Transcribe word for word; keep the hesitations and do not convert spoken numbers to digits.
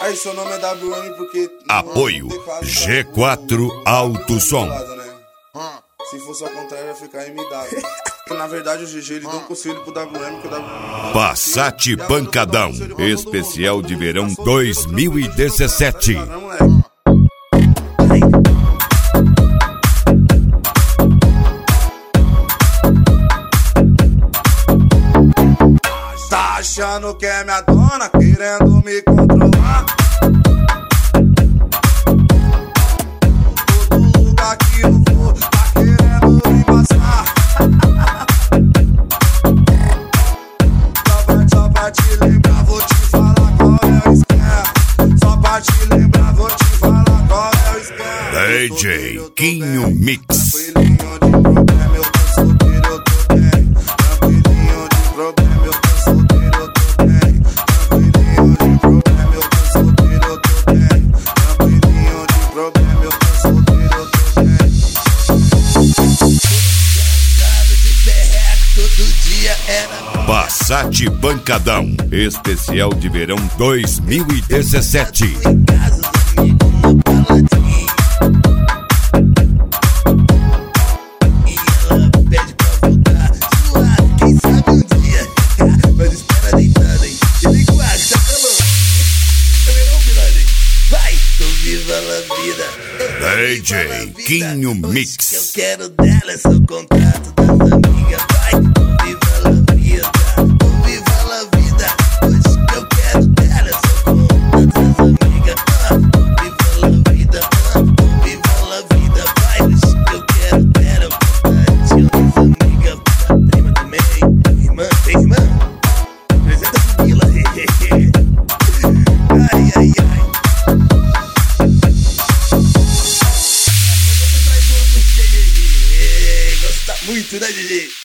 Aí seu nome é W M porque... Apoio G quatro Alto Som. Né? Se fosse ao contrário ia ficar M W. Na verdade o G G ele deu um conselho pro W M que o W M... Passat Pancadão, especial de verão dois mil e dezessete. Tá achando que é minha dona, querendo me controlar? Todo lugar que eu vou, tá querendo me passar. Só pra, só pra te lembrar, vou te falar qual é o esquema. Só pra te lembrar, vou te falar qual é o esquema. D J Quinho Mix. Tranquilinho de problema, eu tô solteiro, eu tô bem. Tranquilinho de problema, eu tô solteiro, eu tô bem. Tranquilinho de problema, eu tô solteiro, eu tô bem. Tranquilinho de problema, eu tô solteiro, eu tô bem. De perreco, todo dia era. Passat Pancadão, especial de verão dois mil e dezessete. Em casa, os amigos na baladinha. E ela pede pra voltar suave, quem sabe um dia. Mas espera deitada, hein? E liga o ar, que tá calor. Também não, Milani? Vai, tô viva a vida. D J Quinho Mix. Que eu quero dela é seu contato das amigas. Vai, tô viva a vida. Tô viva a vida. Hoje que eu quero dela é seu contato das amigas. Ah, tô viva a vida. Ah, tô viva a vida. Vai, hoje que eu quero dela é o contatinho das amigas. Prima também, irmã, tem irmã? Apresenta pro Vila. Ai, ai, ai. Gosta muito, né, G G?